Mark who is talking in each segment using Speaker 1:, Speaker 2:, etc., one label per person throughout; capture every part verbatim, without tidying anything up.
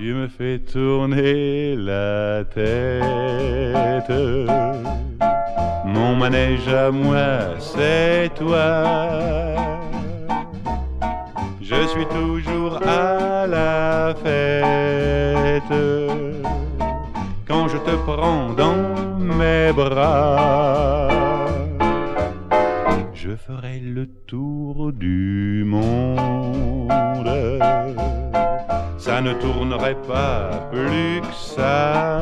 Speaker 1: tu me fais tourner la tête. Mon manège à moi, c'est toi. Je suis toujours à la fête quand je te prends dans mes bras. Je ferai le tour du monde, ça ne tournerait pas plus que ça.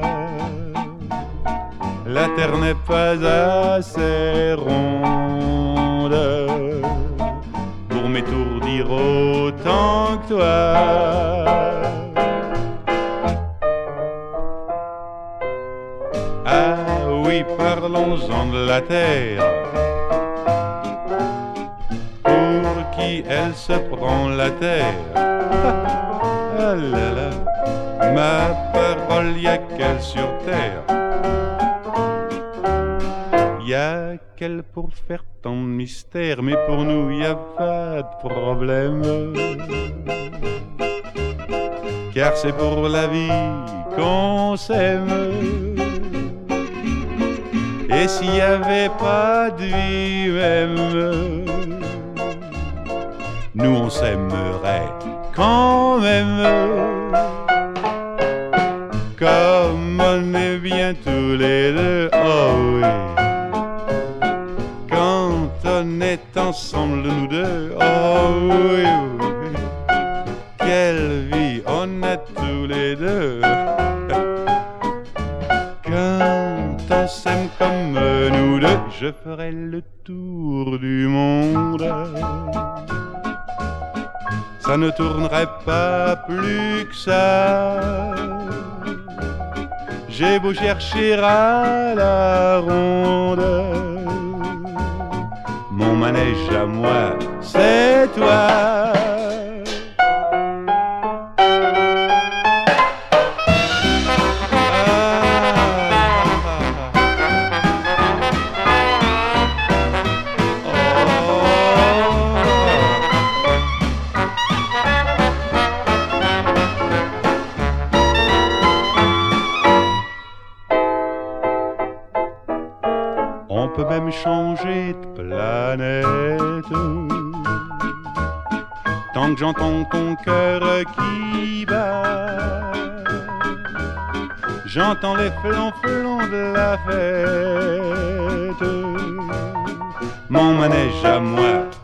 Speaker 1: La terre n'est pas assez ronde pour m'étourdir autant que toi. Ah oui, parlons-en de la terre. Pour qui elle se prend la terre? Ah là là, ma parole, y'a qu'elle sur terre. Y'a qu'elle pour faire tant de mystère, mais pour nous y a pas de problème. Car c'est pour la vie qu'on s'aime. Et s'il n'y avait pas de vie même, nous on s'aimerait quand même. Comme on est bien tous les deux, oh oui. Quand on est ensemble nous deux, oh oui, oui. Quelle vie on a tous les deux. Quand on s'aime comme nous deux, je ferai le tour du monde. Ça ne tournerait pas plus que ça. J'ai beau chercher à la ronde, mon manège à moi, c'est toi. On peut même changer de planète tant que j'entends ton cœur qui bat. J'entends les flonflons de la fête. Mon manège à moi,